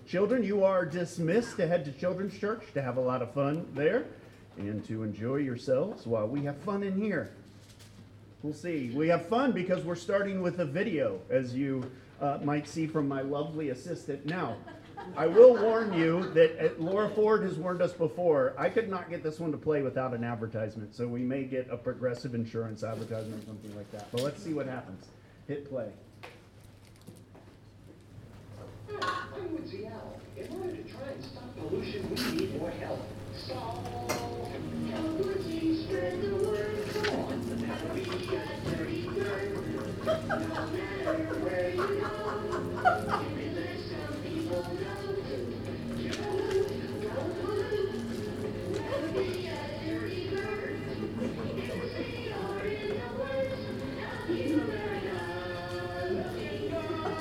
children, you are dismissed to head to Children's Church to have a lot of fun there and to enjoy yourselves while we have fun in here. We'll see. We have fun because we're starting with a video, as you might see from my lovely assistant. Now, I will warn you that Laura Ford has warned us before. I could not get this one to play without an advertisement, so we may get a Progressive Insurance advertisement or something like that. But let's see what happens. Hit play. I'm Woodsy Owl. In order to try and stop pollution, we need more help. So, help Woodsy spread the word. Come on, now be a dirty bird. No matter where you go, you may let some people know. Don't pollute. Never be a dirty bird. If they are in the woods, now you better not looking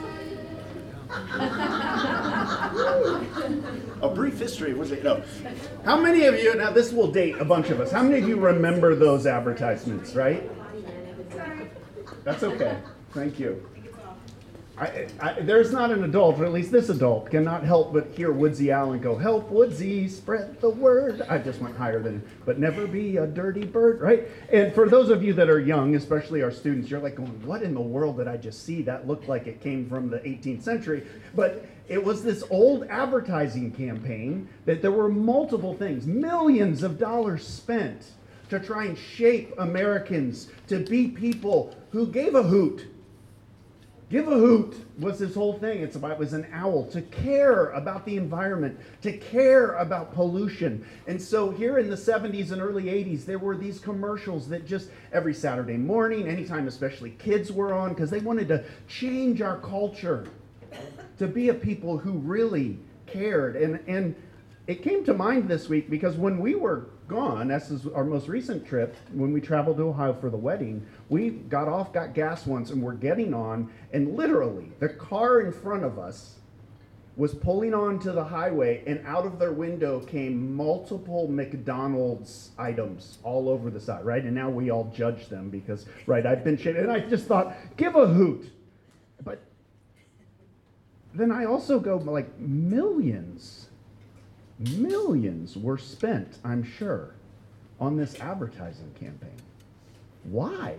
good. A brief history, was it? No. How many of you, now this will date a bunch of us, how many of you remember those advertisements, right? That's okay. Thank you. There's not an adult, or at least this adult, cannot help but hear Woodsy Allen go, help Woodsy, spread the word. I just went higher than, but never be a dirty bird, right? And for those of you that are young, especially our students, you're like going, what in the world did I just see? That looked like it came from the 18th century. But it was this old advertising campaign that there were multiple things, millions of dollars spent to try and shape Americans to be people who gave a hoot. Give a hoot was this whole thing. It was an owl, to care about the environment, to care about pollution. And so here in the 70s and early 80s, there were these commercials that just every Saturday morning, anytime especially kids were on, because they wanted to change our culture to be a people who really cared. And it came to mind this week because when we were gone, this is our most recent trip, when we traveled to Ohio for the wedding, we got off, got gas once, and we're getting on, and literally the car in front of us was pulling onto the highway, and out of their window came multiple McDonald's items all over the side, right? And now we all judge them because, right, I've been shit, and I just thought, give a hoot. But then I also go, like, millions were spent, I'm sure, on this advertising campaign. Why?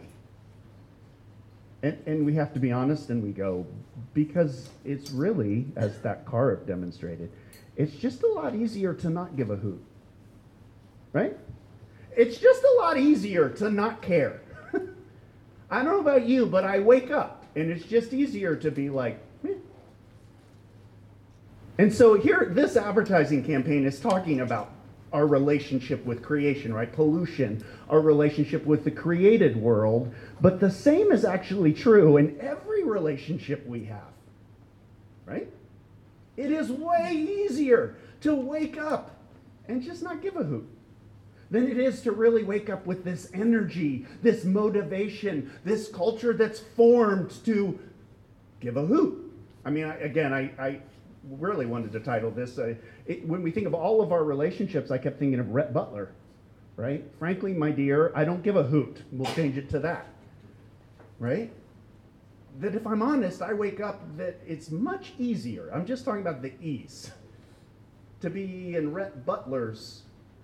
And we have to be honest and we go, because it's really, as that car demonstrated, it's just a lot easier to not give a hoot. Right? It's just a lot easier to not care. I don't know about you, but I wake up and it's just easier to be like, meh. And so here, this advertising campaign is talking about our relationship with creation, right? Pollution, our relationship with the created world. But the same is actually true in every relationship we have, right? It is way easier to wake up and just not give a hoot than it is to really wake up with this energy, this motivation, this culture that's formed to give a hoot. I mean, I really wanted to title this, when we think of all of our relationships, I kept thinking of Rhett Butler, right? Frankly, my dear, I don't give a hoot. We'll change it to that, right? That if I'm honest, I wake up that it's much easier, I'm just talking about the ease, to be in Rhett Butler's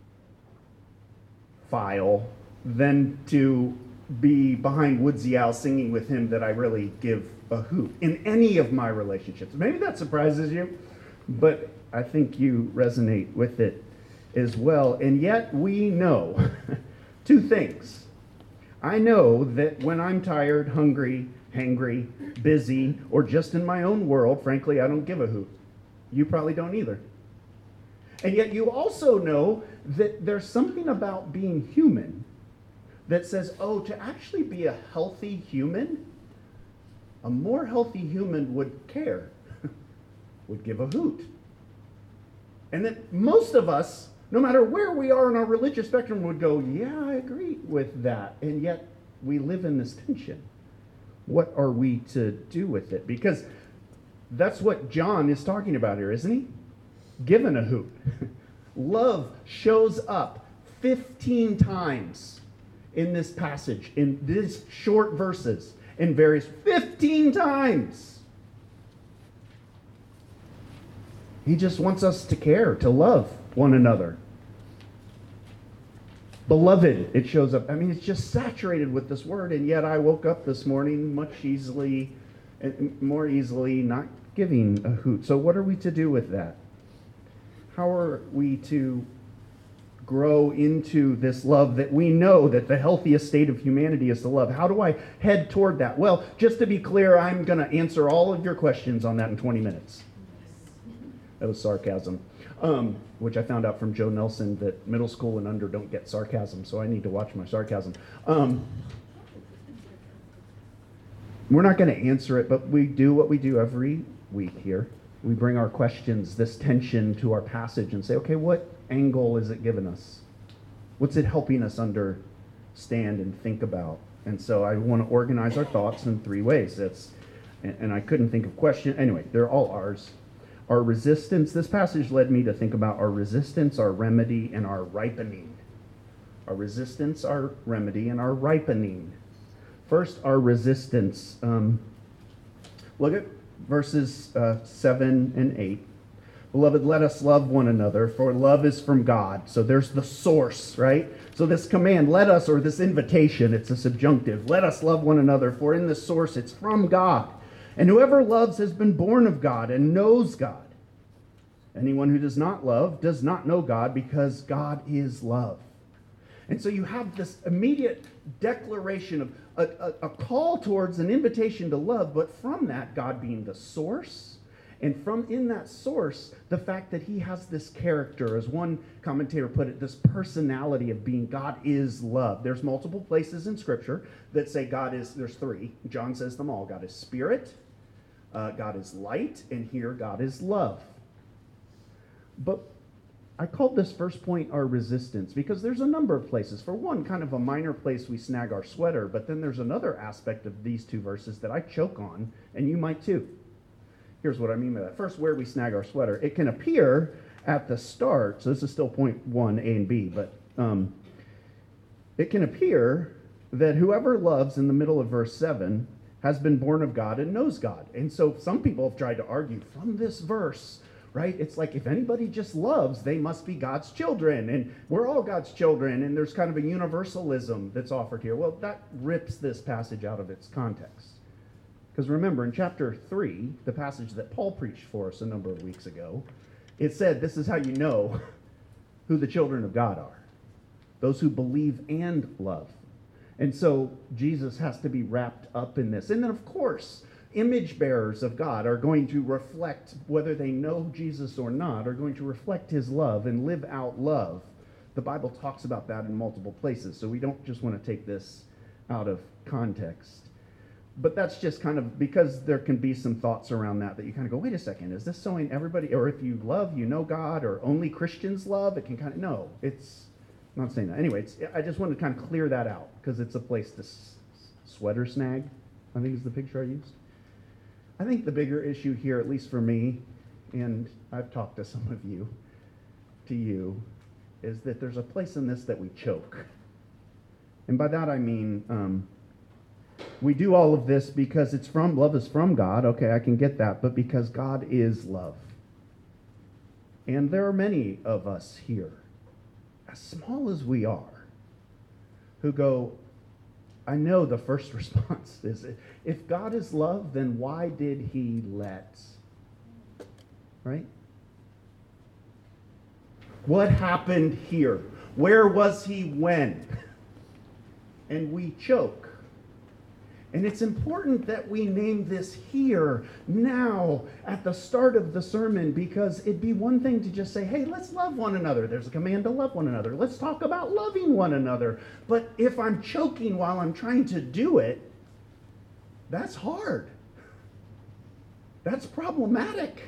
file than to be behind Woodsy Owl singing with him that I really give a hoot in any of my relationships. Maybe that surprises you, but I think you resonate with it as well. And yet we know two things. I know that when I'm tired, hungry, hangry, busy, or just in my own world, frankly, I don't give a hoot. You probably don't either. And yet you also know that there's something about being human that says, oh, to actually be a healthy human, a more healthy human would care, would give a hoot. And that most of us, no matter where we are in our religious spectrum, would go, yeah, I agree with that. And yet we live in this tension. What are we to do with it? Because that's what John is talking about here, isn't he? Giving a hoot. Love shows up 15 times in this passage, in these short verses, in various 15 times. He just wants us to care, to love one another. Beloved, it shows up. I mean, it's just saturated with this word, and yet I woke up this morning more easily not giving a hoot. So what are we to do with that? How are we to grow into this love that we know that the healthiest state of humanity is to love? How do I head toward that? Well, just to be clear, I'm going to answer all of your questions on that in 20 minutes. That was sarcasm, which I found out from Joe Nelson that middle school and under don't get sarcasm, so I need to watch my sarcasm. We're not going to answer it, but we do what we do every week here. We bring our questions, this tension, to our passage and say, okay, what angle is it giving us? What's it helping us understand and think about? And so I want to organize our thoughts in three ways. And I couldn't think of question. Anyway, they're all ours. Our resistance. This passage led me to think about our resistance, our remedy, and our ripening. Our resistance, our remedy, and our ripening. First, our resistance. Look at verses 7 and 8. Beloved, let us love one another, for love is from God. So there's the source, right? So this command, let us, or this invitation, it's a subjunctive. Let us love one another, for in the source it's from God. And whoever loves has been born of God and knows God. Anyone who does not love does not know God, because God is love. And so you have this immediate declaration of a call towards an invitation to love, but from that, God being the source, and from in that source, the fact that he has this character, as one commentator put it, this personality of being God is love. There's multiple places in Scripture that say God is, there's three. John says them all. God is spirit, God is light, and here God is love. But I called this first point our resistance because there's a number of places. For one, kind of a minor place we snag our sweater, but then there's another aspect of these two verses that I choke on, and you might too. Here's what I mean by that. First, where we snag our sweater. It can appear at the start, so this is still point 1, A and B, but it can appear that whoever loves in the middle of verse 7 has been born of God and knows God. And so some people have tried to argue from this verse, right? It's like if anybody just loves, they must be God's children, and we're all God's children, and there's kind of a universalism that's offered here. Well, that rips this passage out of its context. Because remember, in chapter 3, the passage that Paul preached for us a number of weeks ago, it said, this is how you know who the children of God are. Those who believe and love. And so Jesus has to be wrapped up in this. And then, of course, image bearers of God are going to reflect, whether they know Jesus or not, are going to reflect his love and live out love. The Bible talks about that in multiple places, so we don't just want to take this out of context. But that's just kind of, because there can be some thoughts around that you kind of go, wait a second, is this showing everybody, or if you love, you know God, or only Christians love? It can kind of, no, it's I'm not saying that. Anyway, I just wanted to kind of clear that out, because it's a place to sweater snag, I think is the picture I used. I think the bigger issue here, at least for me, and I've talked to some of you, is that there's a place in this that we choke. And by that I mean, we do all of this because love is from God. Okay, I can get that. But because God is love. And there are many of us here, as small as we are, who go, I know the first response is, if God is love, then why did he let? Right? What happened here? Where was he when? And we choke. And it's important that we name this here, now, at the start of the sermon, because it'd be one thing to just say, hey, let's love one another. There's a command to love one another. Let's talk about loving one another. But if I'm choking while I'm trying to do it, that's hard. That's problematic.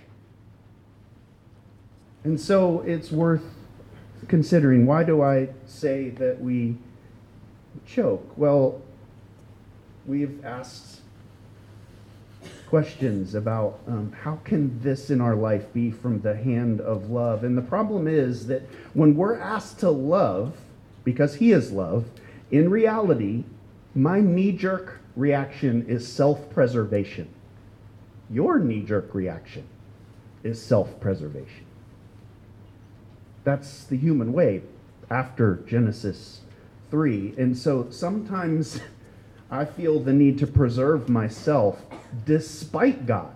And so it's worth considering. Why do I say that we choke? Well, we've asked questions about how can this in our life be from the hand of love? And the problem is that when we're asked to love, because he is love, in reality, my knee-jerk reaction is self-preservation. Your knee-jerk reaction is self-preservation. That's the human way after Genesis 3. And so sometimes I feel the need to preserve myself despite God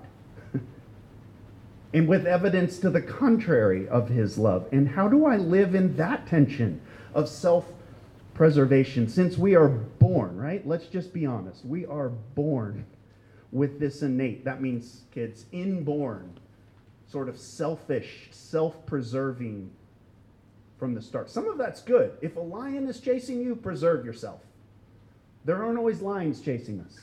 and with evidence to the contrary of his love. And how do I live in that tension of self-preservation? Since we are born, right? Let's just be honest. We are born with this innate, that means, kids, inborn, sort of selfish, self-preserving from the start. Some of that's good. If a lion is chasing you, preserve yourself. There aren't always lions chasing us.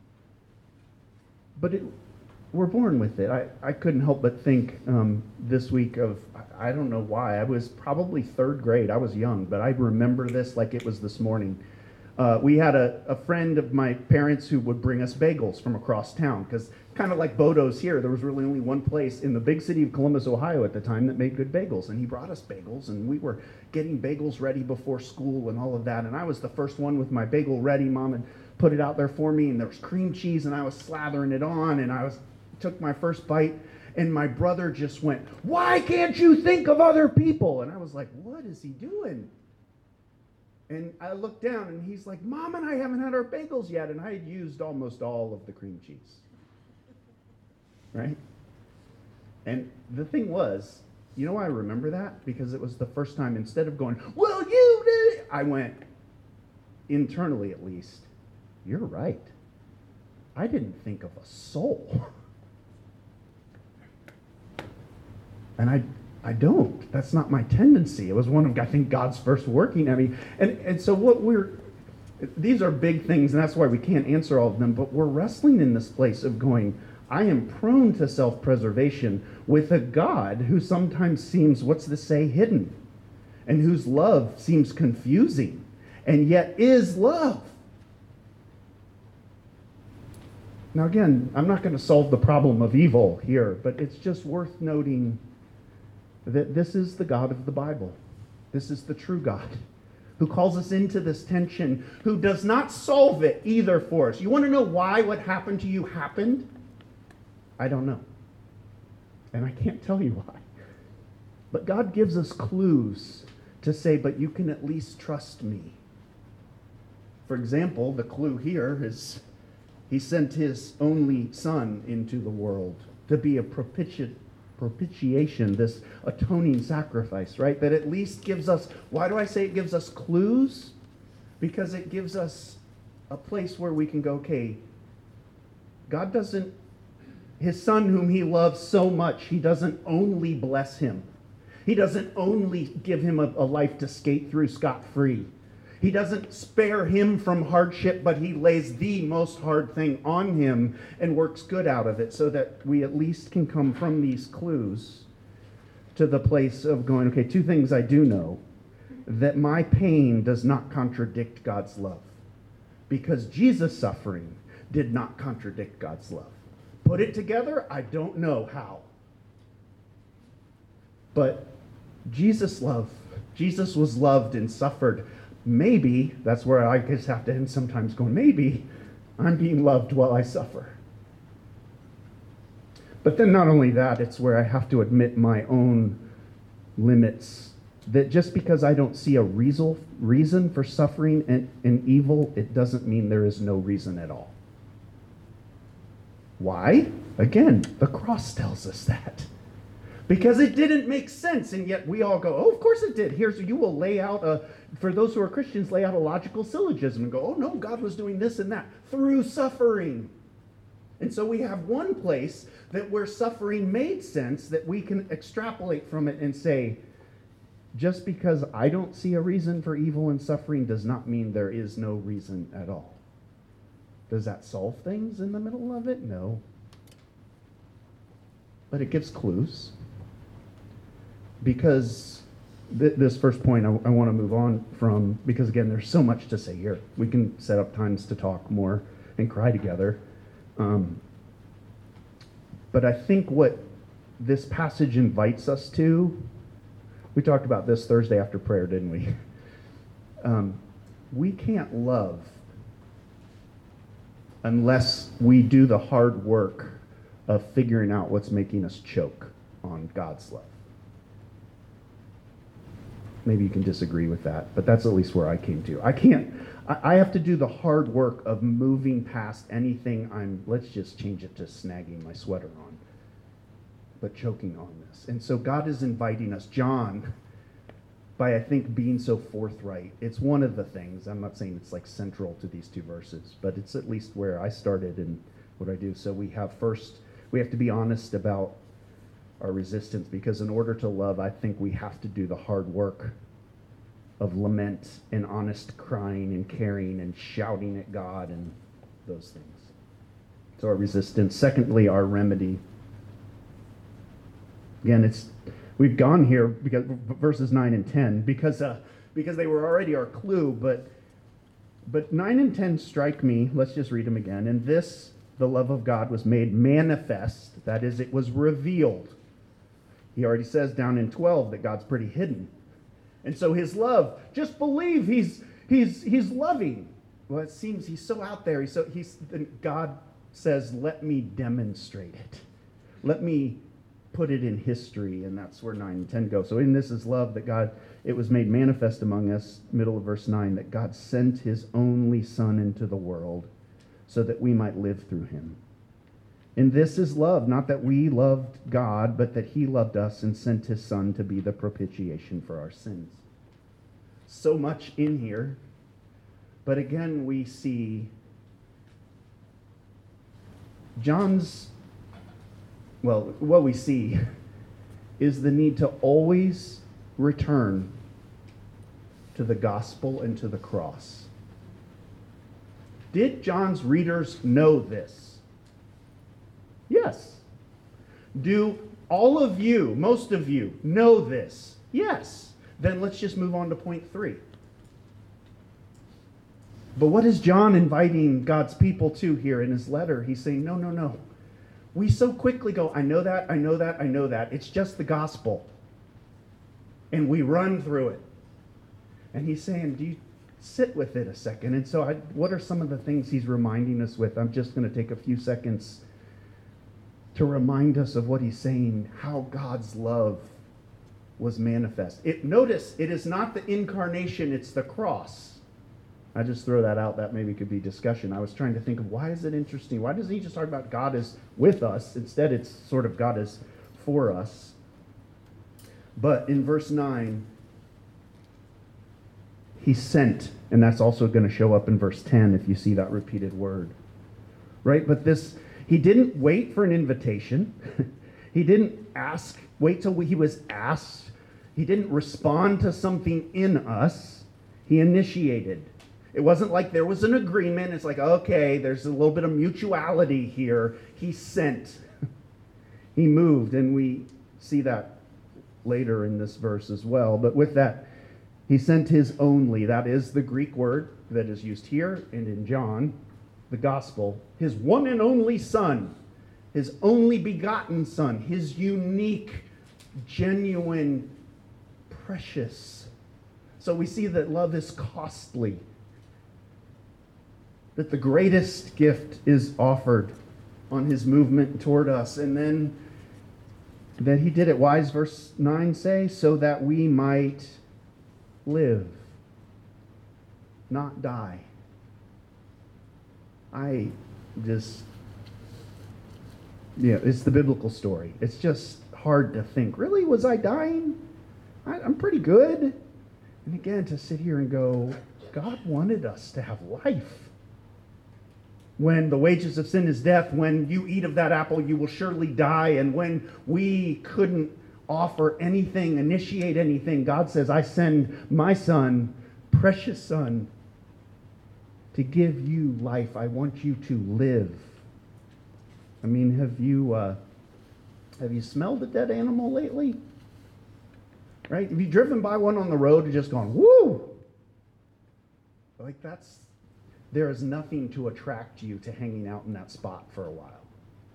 But we're born with it. I couldn't help but think this week of, I don't know why, I was probably third grade. I was young, but I remember this like it was this morning. We had a friend of my parents who would bring us bagels from across town, because kind of like Bodo's here, there was really only one place in the big city of Columbus, Ohio at the time that made good bagels, and he brought us bagels, and we were getting bagels ready before school and all of that, and I was the first one with my bagel ready. Mom had put it out there for me, and there was cream cheese, and I was slathering it on, and took my first bite, and my brother just went, "Why can't you think of other people?" And I was like, what is he doing? And I looked down, and he's like, "Mom and I haven't had our bagels yet." And I had used almost all of the cream cheese. Right? And the thing was, you know why I remember that? Because it was the first time, instead of going, "Well, you did it," I went, internally at least, "You're right. I didn't think of a soul." And I don't. That's not my tendency. It was one of, I think, God's first working at me. And so these are big things, and that's why we can't answer all of them, but we're wrestling in this place of going, I am prone to self-preservation with a God who sometimes seems, what's this say, hidden, and whose love seems confusing, and yet is love. Now again, I'm not going to solve the problem of evil here, but it's just worth noting that this is the God of the Bible. This is the true God who calls us into this tension, who does not solve it either for us. You want to know why what happened to you happened? I don't know. And I can't tell you why. But God gives us clues to say, but you can at least trust me. For example, the clue here is he sent his only son into the world to be a propitiation, this atoning sacrifice, right? That at least gives us, why do I say it gives us clues? Because it gives us a place where we can go, okay, God doesn't, his son whom he loves so much, he doesn't only bless him. He doesn't only give him a life to skate through scot-free. He doesn't spare him from hardship, but he lays the most hard thing on him and works good out of it so that we at least can come from these clues to the place of going, okay, two things I do know, that my pain does not contradict God's love, because Jesus' suffering did not contradict God's love. Put it together, I don't know how. But Jesus was loved and suffered. Maybe, that's where I just have to end sometimes going, maybe I'm being loved while I suffer. But then not only that, it's where I have to admit my own limits, that just because I don't see a reason for suffering and evil, it doesn't mean there is no reason at all. Why? Again, the cross tells us that. Because it didn't make sense, and yet we all go, oh, of course it did. You will lay out, for those who are Christians, lay out a logical syllogism and go, oh no, God was doing this and that through suffering. And so we have one place that where suffering made sense that we can extrapolate from it and say, just because I don't see a reason for evil and suffering does not mean there is no reason at all. Does that solve things in the middle of it? No. But it gives clues. Because this first point I want to move on from, because again, there's so much to say here. We can set up times to talk more and cry together. But I think what this passage invites us to, we talked about this Thursday after prayer, didn't we? We can't love unless we do the hard work of figuring out what's making us choke. on God's love. Maybe you can disagree with that, but that's at least where I came to. I have to do the hard work of moving past anything let's just change it to snagging my sweater on, but choking on this. And so God is inviting us, John, by I think being so forthright. It's one of the things, I'm not saying it's like central to these two verses, but it's at least where I started and what I do. So we have to be honest about our resistance, because in order to love, I think we have to do the hard work of lament and honest crying and caring and shouting at God and those things. So our resistance. Secondly, our remedy. Again, we've gone here because verses 9 and 10 because they were already our clue, but 9 and 10 strike me. Let's just read them again. And this, the love of God, was made manifest. That is, it was revealed. He already says down in 12 that God's pretty hidden. And so his love, just believe he's loving. Well, it seems he's so out there. God says, let me demonstrate it. Let me put it in history. And that's where 9 and 10 go. So in this is love that God, it was made manifest among us, middle of verse 9, that God sent his only Son into the world so that we might live through him. And this is love, not that we loved God, but that he loved us and sent his Son to be the propitiation for our sins. So much in here. But again, we see what we see is the need to always return to the gospel and to the cross. Did John's readers know this? Yes. Do all of you, most of you, know this? Yes. Then let's just move on to point 3. But what is John inviting God's people to here in his letter? He's saying, no. We so quickly go, I know that. It's just the gospel. And we run through it. And he's saying, do you sit with it a second? And so what are some of the things he's reminding us with? I'm just going to take a few seconds to remind us of what he's saying, how God's love was manifest. Notice, it is not the incarnation, it's the cross. I just throw that out. That maybe could be discussion. I was trying to think of why is it interesting? Why doesn't he just talk about God is with us? Instead, it's sort of God is for us. But in verse 9, he sent, and that's also going to show up in verse 10 if you see that repeated word. Right? But he didn't wait for an invitation. He didn't wait till he was asked. He didn't respond to something in us. He initiated. It wasn't like there was an agreement. It's like, okay, there's a little bit of mutuality here. He sent. He moved, and we see that later in this verse as well. But with that, he sent his only. That is the Greek word that is used here and in John, the gospel, his one and only Son, his only begotten Son, his unique, genuine, precious. So we see that love is costly, that the greatest gift is offered on his movement toward us. And then that he did it. Why does verse 9 say? So that we might live, not die. It's the biblical story. It's just hard to think, really, was I dying? I'm pretty good. And again, to sit here and go, God wanted us to have life. When the wages of sin is death, when you eat of that apple, you will surely die. And when we couldn't offer anything, initiate anything, God says, I send my Son, precious Son, to give you life. I want you to live. I mean, have you smelled a dead animal lately? Right? Have you driven by one on the road and just gone, woo? Like there is nothing to attract you to hanging out in that spot for a while.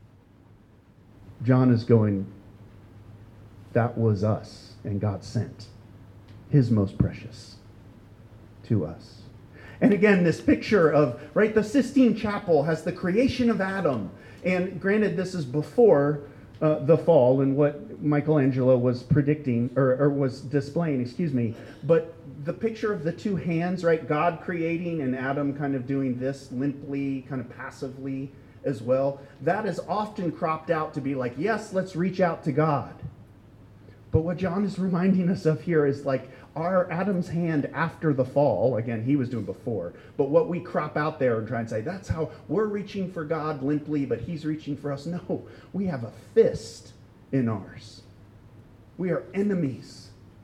John is going, that was us, and God sent his most precious to us. And again, this picture of, right, the Sistine Chapel has the creation of Adam. And granted, this is before the fall and what Michelangelo was predicting or was displaying, excuse me. But the picture of the two hands, right? God creating and Adam kind of doing this limply, kind of passively as well. That is often cropped out to be like, yes, let's reach out to God. But what John is reminding us of here is like our Adam's hand after the fall. Again, he was doing before. But what we crop out there and try and say, that's how we're reaching for God limply, but he's reaching for us. No, we have a fist in ours. We are enemies.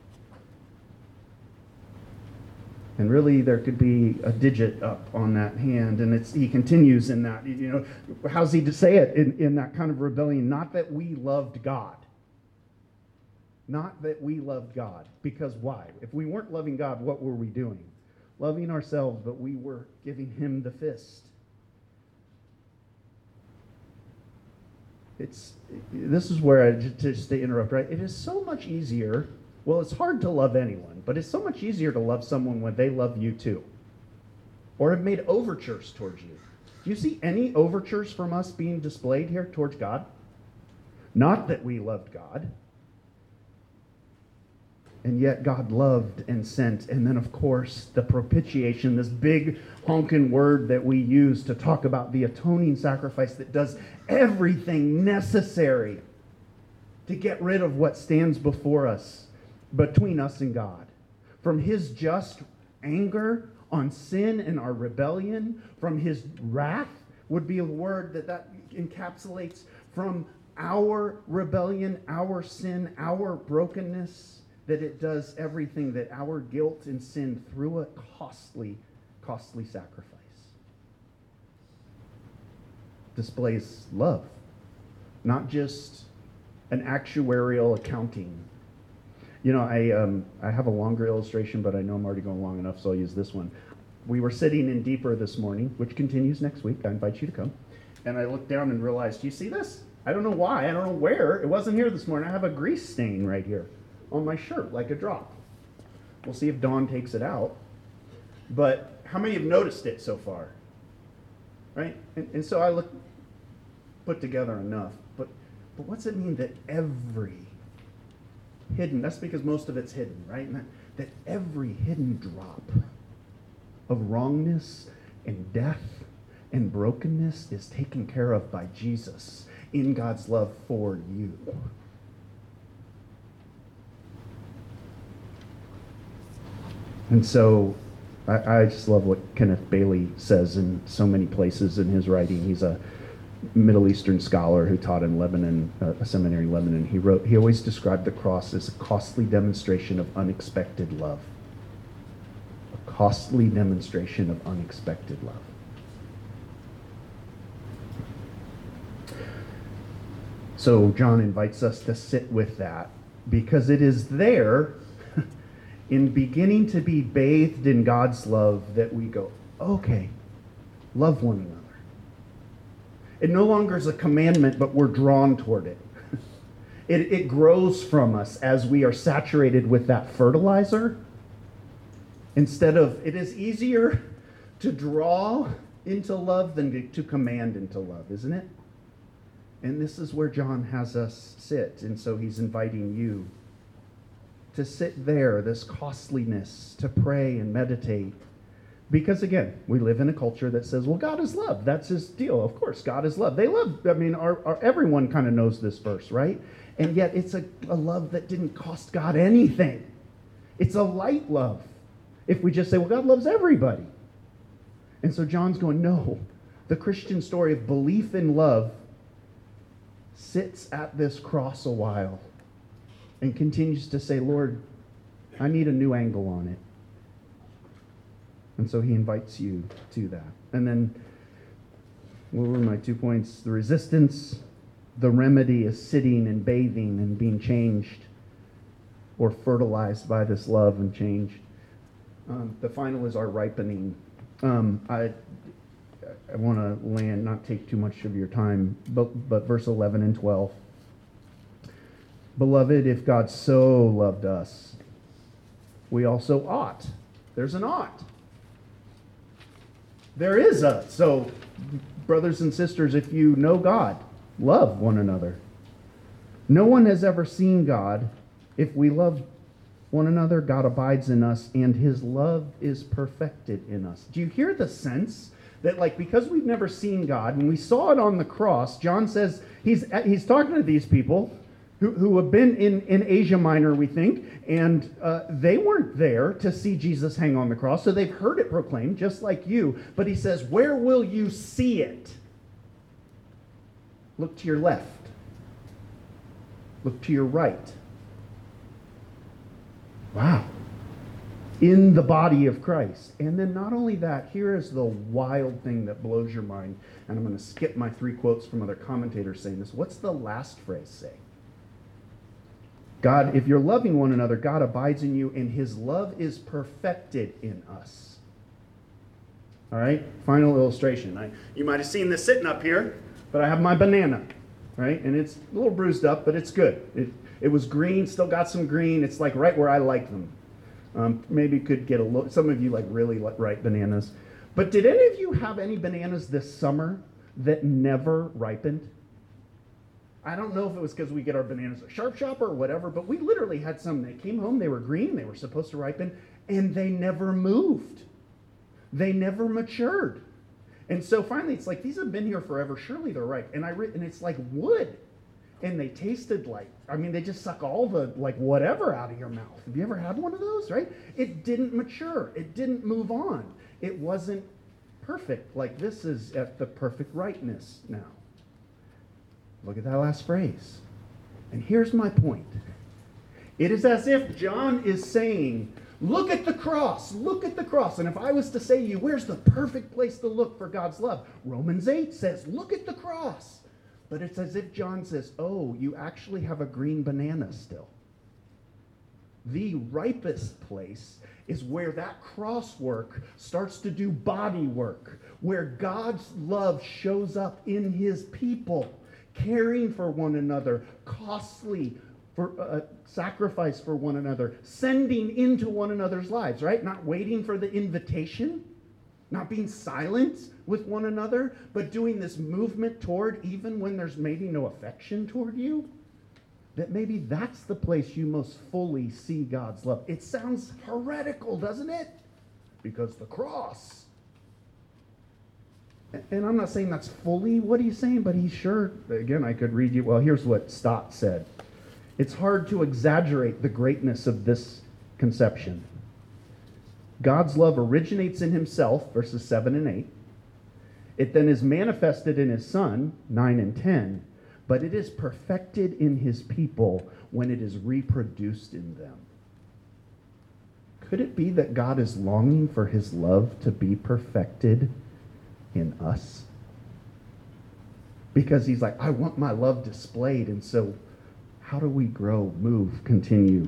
And really, there could be a digit up on that hand, and he continues in that. How's he to say it in that kind of rebellion? Not that we loved God. Not that we loved God. Because why? If we weren't loving God, what were we doing? Loving ourselves, but we were giving him the fist. This is where, just to interrupt, right? It is so much easier. Well, it's hard to love anyone, but it's so much easier to love someone when they love you too. Or have made overtures towards you. Do you see any overtures from us being displayed here towards God? Not that we loved God. And yet God loved and sent. And then, of course, the propitiation, this big honking word that we use to talk about the atoning sacrifice that does everything necessary to get rid of what stands before us, between us and God. From his just anger on sin and our rebellion, from his wrath would be a word that encapsulates, from our rebellion, our sin, our brokenness, that it does everything, that our guilt and sin through a costly sacrifice displays love, not just an actuarial accounting. I have a longer illustration, but I know I'm already going long enough, so I'll use this one. We were sitting in Deeper this morning, which continues next week. I invite you to come. And I looked down and realized, do you see this? I don't know why. I don't know where. It wasn't here this morning. I have a grease stain right here on my shirt, like a drop. We'll see if Dawn takes it out. But how many have noticed it so far? Right? And so I put together enough. But what's it mean that every hidden, that's because most of it's hidden, right? And that every hidden drop of wrongness and death and brokenness is taken care of by Jesus in God's love for you. And so I just love what Kenneth Bailey says in so many places in his writing. He's a Middle Eastern scholar who taught in Lebanon, a seminary in Lebanon. He always described the cross as a costly demonstration of unexpected love. A costly demonstration of unexpected love. So John invites us to sit with that, because it is there in beginning to be bathed in God's love that we go, okay, love one another. It no longer is a commandment, but we're drawn toward it. It grows from us as we are saturated with that fertilizer. Instead of, it is easier to draw into love than to command into love, isn't it? And this is where John has us sit. And so he's inviting you to sit there, this costliness, to pray and meditate. Because again, we live in a culture that says, well, God is love. That's his deal. Of course, God is love. They love, everyone kind of knows this verse, right? And yet it's a love that didn't cost God anything. It's a light love. If we just say, well, God loves everybody. And so John's going, no. The Christian story of belief in love sits at this cross a while and continues to say, Lord, I need a new angle on it. And so he invites you to that. And then, what were my 2 points? The resistance, the remedy is sitting and bathing and being changed or fertilized by this love and change. The final is our ripening. I want to land, not take too much of your time, but verse 11 and 12. Beloved, if God so loved us, we also ought. There's an ought. There is a. So, brothers and sisters, if you know God, love one another. No one has ever seen God. If we love one another, God abides in us, and his love is perfected in us. Do you hear the sense that, like, because we've never seen God, and we saw it on the cross, John says he's talking to these people who have been in Asia Minor, we think, and they weren't there to see Jesus hang on the cross, so they've heard it proclaimed, just like you. But he says, where will you see it? Look to your left. Look to your right. Wow. In the body of Christ. And then not only that, here is the wild thing that blows your mind. And I'm going to skip my 3 quotes from other commentators saying this. What's the last phrase say? God, if you're loving one another, God abides in you, and his love is perfected in us. All right? Final illustration. You might have seen this sitting up here, but I have my banana, right? And it's a little bruised up, but it's good. It was green, still got some green. It's like right where I like them. Maybe could get a little, some of you like really ripe bananas. But did any of you have any bananas this summer that never ripened? I don't know if it was because we get our bananas at Sharp Shop or whatever, but we literally had some. They came home, they were green, they were supposed to ripen, and they never moved. They never matured. And so finally, it's like, these have been here forever. Surely they're ripe. And it's like wood. And they tasted like, they just suck all the, like, whatever out of your mouth. Have you ever had one of those, right? It didn't mature. It didn't move on. It wasn't perfect. Like, this is at the perfect ripeness now. Look at that last phrase. And here's my point. It is as if John is saying, look at the cross. Look at the cross. And if I was to say to you, where's the perfect place to look for God's love? Romans 8 says, look at the cross. But it's as if John says, oh, you actually have a green banana still. The ripest place is where that cross work starts to do body work, where God's love shows up in his people, caring for one another, costly for sacrifice for one another, sending into one another's lives, right? Not waiting for the invitation, not being silent with one another, but doing this movement toward, even when there's maybe no affection toward you, that maybe that's the place you most fully see God's love. It sounds heretical, doesn't it? Because the cross. And I'm not saying that's fully what he's saying, but he's sure, again, I could read you. Well, here's what Stott said. It's hard to exaggerate the greatness of this conception. God's love originates in himself, verses 7 and 8. It then is manifested in his Son, 9 and 10, but it is perfected in his people when it is reproduced in them. Could it be that God is longing for his love to be perfected in us? Because he's like, I want my love displayed, and so how do we grow, move, continue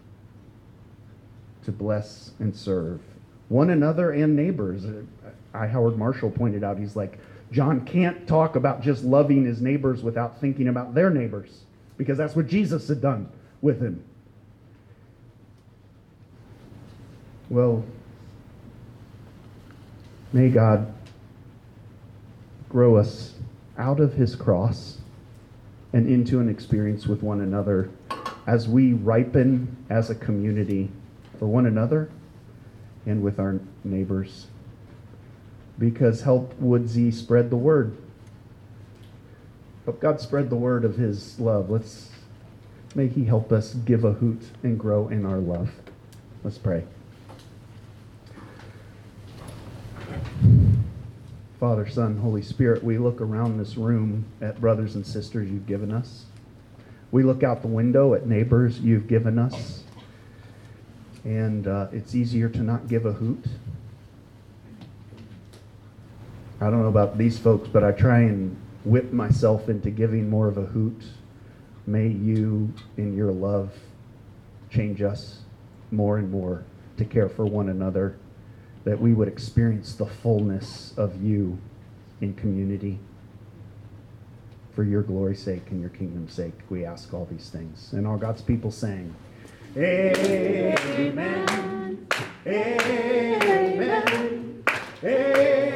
to bless and serve one another and neighbors? Howard Marshall pointed out, he's like, John can't talk about just loving his neighbors without thinking about their neighbors, because that's what Jesus had done with him. Well, may God grow us out of his cross and into an experience with one another as we ripen as a community for one another and with our neighbors. Because help Woodsy spread the word. Help God spread the word of his love. May he help us give a hoot and grow in our love. Let's pray. Father, Son, Holy Spirit, we look around this room at brothers and sisters you've given us. We look out the window at neighbors you've given us. And it's easier to not give a hoot. I don't know about these folks, but I try and whip myself into giving more of a hoot. May you, in your love, change us more and more to care for one another, that we would experience the fullness of you in community. For your glory's sake and your kingdom's sake, we ask all these things. And all God's people sang, Amen. Amen. Amen.